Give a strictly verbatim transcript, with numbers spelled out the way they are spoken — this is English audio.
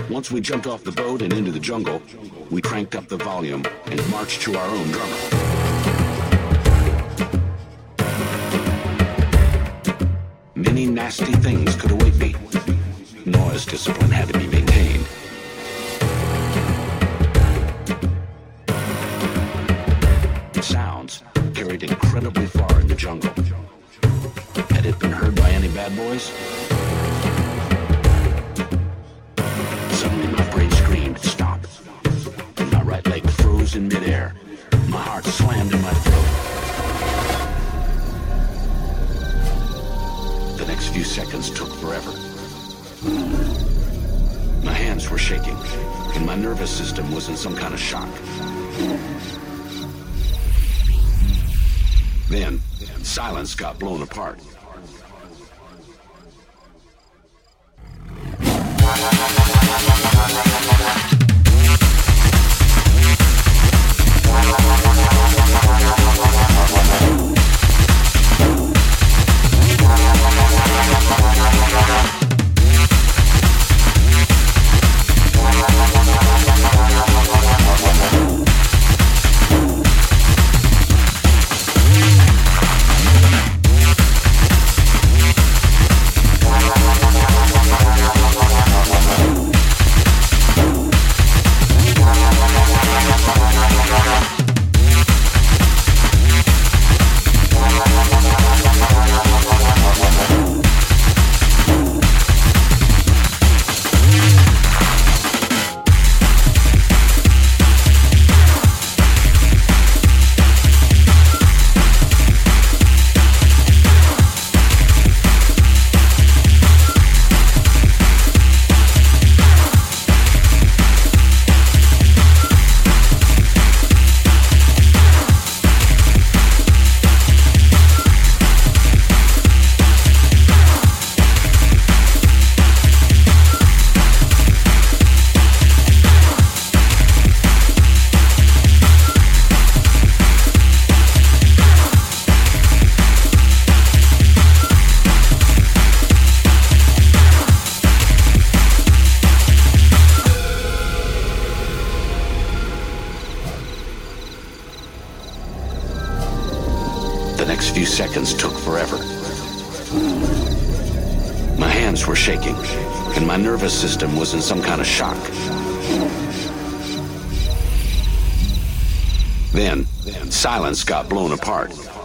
Once we jumped off the boat and into the jungle, we cranked up the volume and marched to our own drummer. Many nasty things could await me. Noise discipline had to be maintained. Sounds carried incredibly far in the jungle. Had it been heard by any bad boys? Suddenly my brain screamed, stop. And my right leg froze in midair. My heart slammed in my throat. The next few seconds took forever. My hands were shaking, and my nervous system was in some kind of shock. Then, silence got blown apart. Few seconds took forever. My hands were shaking, and my nervous system was in some kind of shock. Then, silence got blown apart.